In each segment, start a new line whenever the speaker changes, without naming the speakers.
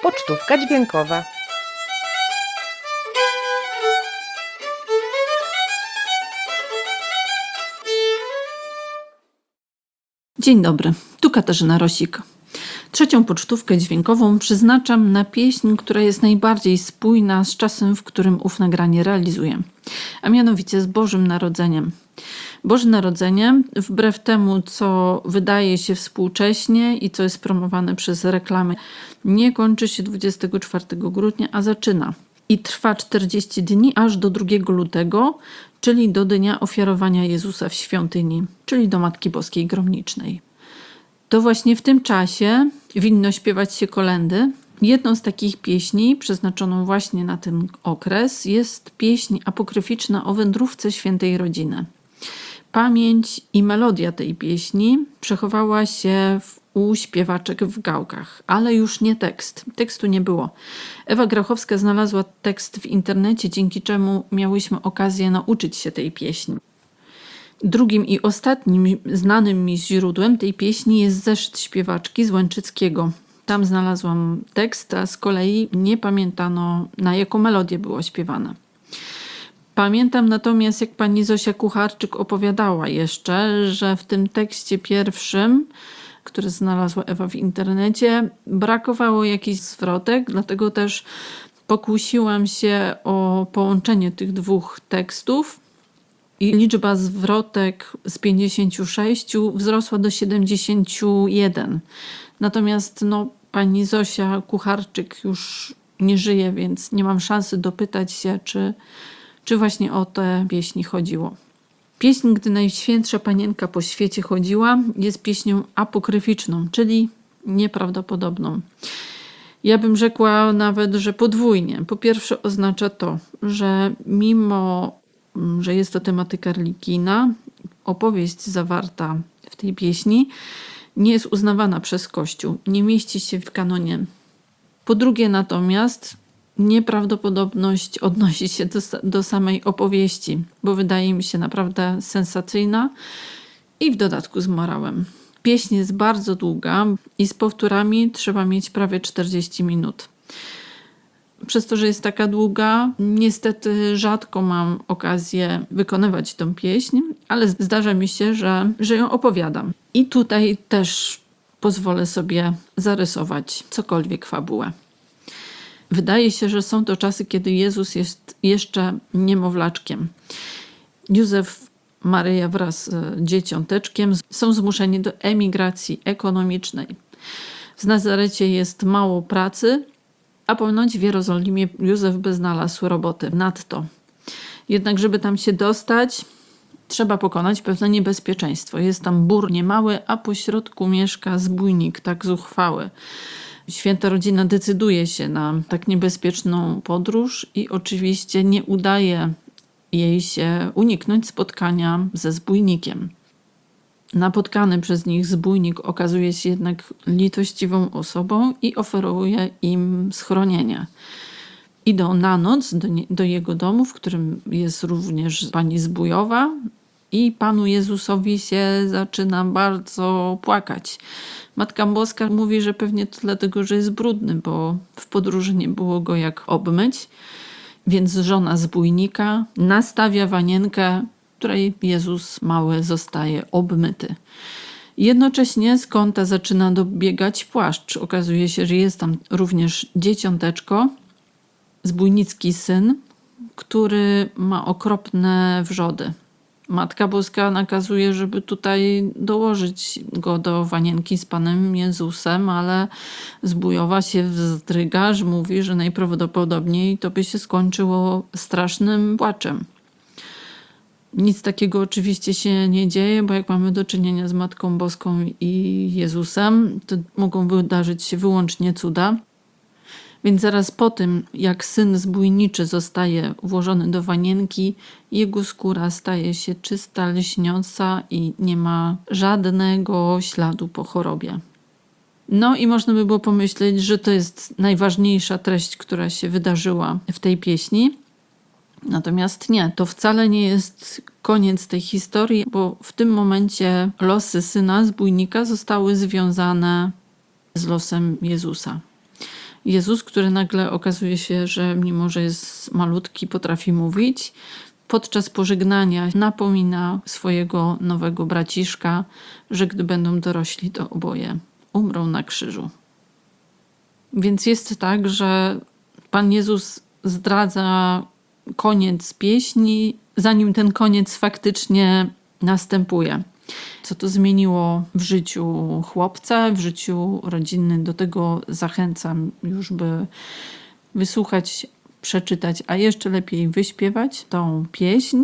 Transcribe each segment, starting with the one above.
Pocztówka dźwiękowa.
Dzień dobry, tu Katarzyna Rosik. Trzecią pocztówkę dźwiękową przeznaczam na pieśń, która jest najbardziej spójna z czasem, w którym ów nagranie realizuję, a mianowicie z Bożym Narodzeniem. Boże Narodzenie, wbrew temu, co wydaje się współcześnie i co jest promowane przez reklamy, nie kończy się 24 grudnia, a zaczyna. I trwa 40 dni aż do 2 lutego, czyli do dnia ofiarowania Jezusa w świątyni, czyli do Matki Boskiej Gromnicznej. To właśnie w tym czasie winno śpiewać się kolędy. Jedną z takich pieśni, przeznaczoną właśnie na ten okres, jest pieśń apokryficzna o wędrówce świętej rodziny. Pamięć i melodia tej pieśni przechowała się u śpiewaczek w Gałkach, ale już nie tekst. Tekstu nie było. Ewa Grachowska znalazła tekst w internecie, dzięki czemu miałyśmy okazję nauczyć się tej pieśni. Drugim i ostatnim znanym mi źródłem tej pieśni jest zeszyt śpiewaczki z Łęczyckiego. Tam znalazłam tekst, a z kolei nie pamiętano, na jaką melodię było śpiewane. Pamiętam natomiast, jak pani Zosia Kucharczyk opowiadała jeszcze, że w tym tekście pierwszym, który znalazła Ewa w internecie, brakowało jakichś zwrotek, dlatego też pokusiłam się o połączenie tych dwóch tekstów i liczba zwrotek z 56 wzrosła do 71. Natomiast pani Zosia Kucharczyk już nie żyje, więc nie mam szansy dopytać się, czy właśnie o te pieśni chodziło. Pieśń, gdy Najświętsza Panienka po świecie chodziła, jest pieśnią apokryficzną, czyli nieprawdopodobną. Ja bym rzekła nawet, że podwójnie. Po pierwsze oznacza to, że mimo, że jest to tematyka religijna, opowieść zawarta w tej pieśni nie jest uznawana przez Kościół, nie mieści się w kanonie. Po drugie natomiast nieprawdopodobność odnosi się do samej opowieści, bo wydaje mi się naprawdę sensacyjna i w dodatku z morałem. Pieśń jest bardzo długa i z powtórami trzeba mieć prawie 40 minut. Przez to, że jest taka długa, niestety rzadko mam okazję wykonywać tą pieśń, ale zdarza mi się, że ją opowiadam. I tutaj też pozwolę sobie zarysować cokolwiek fabułę. Wydaje się, że są to czasy, kiedy Jezus jest jeszcze niemowlaczkiem. Józef, Maryja wraz z dzieciąteczkiem są zmuszeni do emigracji ekonomicznej. W Nazarecie jest mało pracy, a ponoć w Jerozolimie Józef by znalazł roboty nadto. Jednak żeby tam się dostać, trzeba pokonać pewne niebezpieczeństwo. Jest tam bór niemały, a pośrodku mieszka zbójnik tak zuchwały. Święta rodzina decyduje się na tak niebezpieczną podróż i oczywiście nie udaje jej się uniknąć spotkania ze zbójnikiem. Napotkany przez nich zbójnik okazuje się jednak litościwą osobą i oferuje im schronienie. Idą na noc do jego domu, w którym jest również pani zbójowa, i Panu Jezusowi się zaczyna bardzo płakać. Matka Boska mówi, że pewnie to dlatego, że jest brudny, bo w podróży nie było go jak obmyć. Więc żona zbójnika nastawia wanienkę, której Jezus mały zostaje obmyty. Jednocześnie z kąta zaczyna dobiegać płaszcz. Okazuje się, że jest tam również dzieciąteczko, zbójnicki syn, który ma okropne wrzody. Matka Boska nakazuje, żeby tutaj dołożyć go do wanienki z Panem Jezusem, ale zbójowa się wzdryga, że mówi, że najprawdopodobniej to by się skończyło strasznym płaczem. Nic takiego oczywiście się nie dzieje, bo jak mamy do czynienia z Matką Boską i Jezusem, to mogą wydarzyć się wyłącznie cuda. Więc zaraz po tym, jak syn zbójniczy zostaje włożony do wanienki, jego skóra staje się czysta, lśniąca i nie ma żadnego śladu po chorobie. I można by było pomyśleć, że to jest najważniejsza treść, która się wydarzyła w tej pieśni. Natomiast nie, to wcale nie jest koniec tej historii, bo w tym momencie losy syna zbójnika zostały związane z losem Jezusa. Jezus, który nagle okazuje się, że mimo że jest malutki, potrafi mówić. Podczas pożegnania napomina swojego nowego braciszka, że gdy będą dorośli, to oboje umrą na krzyżu. Więc jest tak, że Pan Jezus zdradza koniec pieśni, zanim ten koniec faktycznie następuje. Co to zmieniło w życiu chłopca, w życiu rodzinnym? Do tego zachęcam już, by wysłuchać, przeczytać, a jeszcze lepiej wyśpiewać tą pieśń.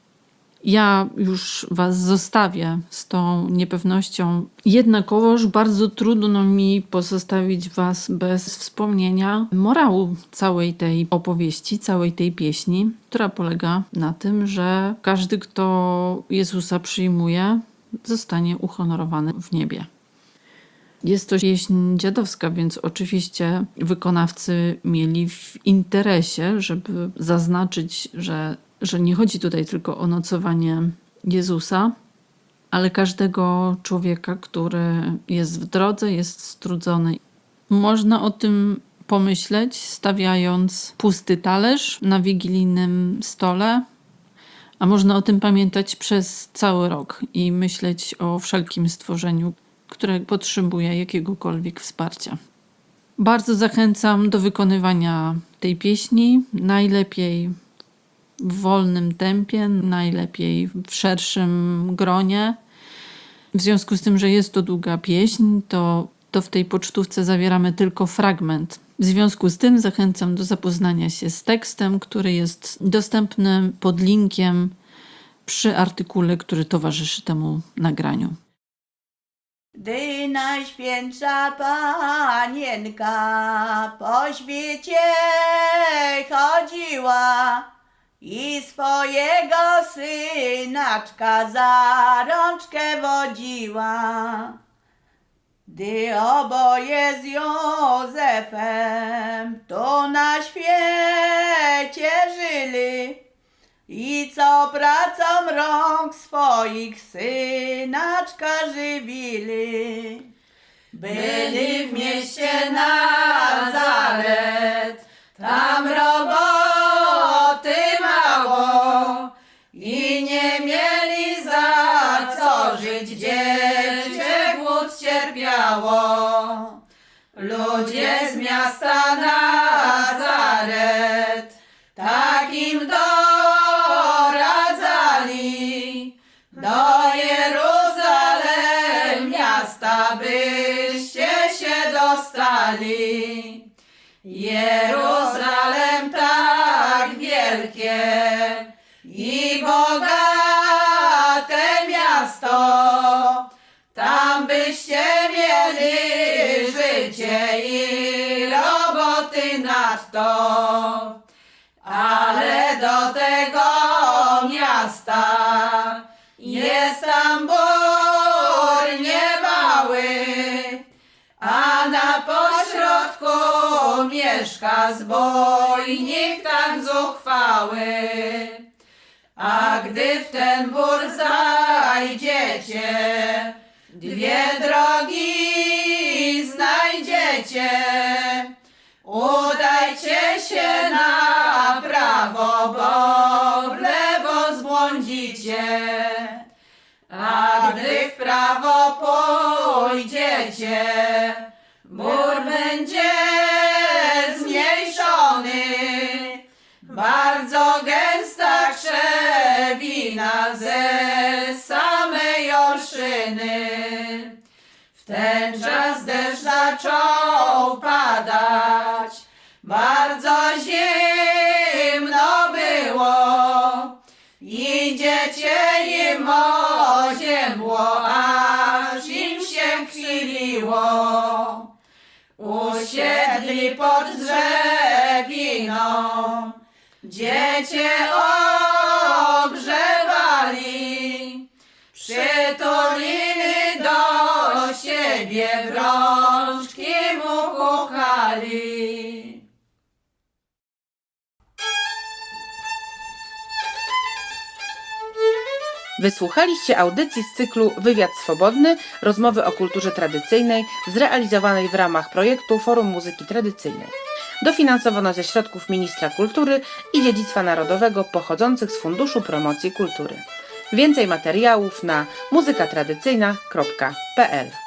Ja już was zostawię z tą niepewnością. Jednakowoż bardzo trudno mi pozostawić was bez wspomnienia morału całej tej opowieści, całej tej pieśni, która polega na tym, że każdy, kto Jezusa przyjmuje, zostanie uhonorowany w niebie. Jest to pieśń dziadowska, więc oczywiście wykonawcy mieli w interesie, żeby zaznaczyć, że nie chodzi tutaj tylko o nocowanie Jezusa, ale każdego człowieka, który jest w drodze, jest strudzony. Można o tym pomyśleć, stawiając pusty talerz na wigilijnym stole, a można o tym pamiętać przez cały rok i myśleć o wszelkim stworzeniu, które potrzebuje jakiegokolwiek wsparcia. Bardzo zachęcam do wykonywania tej pieśni, najlepiej w wolnym tempie, najlepiej w szerszym gronie. W związku z tym, że jest to długa pieśń, to w tej pocztówce zawieramy tylko fragment. W związku z tym zachęcam do zapoznania się z tekstem, który jest dostępny pod linkiem przy artykule, który towarzyszy temu nagraniu.
Gdy Najświętsza Panienka po świecie chodziła i swojego synaczka za rączkę wodziła, gdy oboje z Józefem tu na świecie żyli i co pracą rąk swoich synaczka żywili. Byli w mieście Nazaret, tam roboty mało i nie mieli za co żyć, dziecię głód cierpiało. Ludzie z miasta Nazaret tak im doradzali, do Jeruzalem miasta byście się dostali. Jeruzalem tak wielkie i bogate miasto, tam byście mieli życie i roboty nadto. Ale do tego miasta jest tam bór niemały, a na pośrodku mieszka zbójnik tak zuchwały. A gdy w ten bór zajdziecie, dwie drogi znajdziecie. Udajcie się na prawo, bo w lewo zbłądzicie. A gdy w prawo pójdziecie, bór będzie zmniejszony. Bardzo gęsta krzewina ze samej orszyny. W ten czas deszcz zaczął padać, bardzo zimno było. Idziecie im oziębło, aż im się chwiliło. Usiedli pod drzewiną, dziecię ogrzewali, przytulili do siebie, w rączki mu chuchali.
Wysłuchaliście audycji z cyklu Wywiad Swobodny, rozmowy o kulturze tradycyjnej, zrealizowanej w ramach projektu Forum Muzyki Tradycyjnej. Dofinansowano ze środków Ministra Kultury i Dziedzictwa Narodowego pochodzących z Funduszu Promocji Kultury. Więcej materiałów na muzykatradycyjna.pl